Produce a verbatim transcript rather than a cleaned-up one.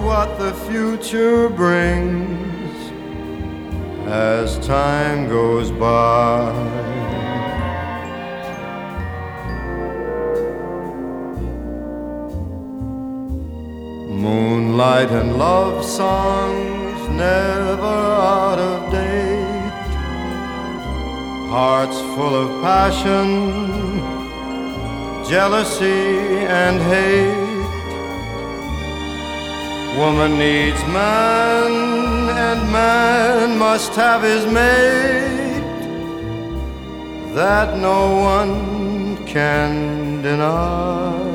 what the future brings as time goes by. Moonlight and love songs never out of date, hearts full of passion, jealousy and hate. Woman needs man, and man must have his mate. That no one can deny.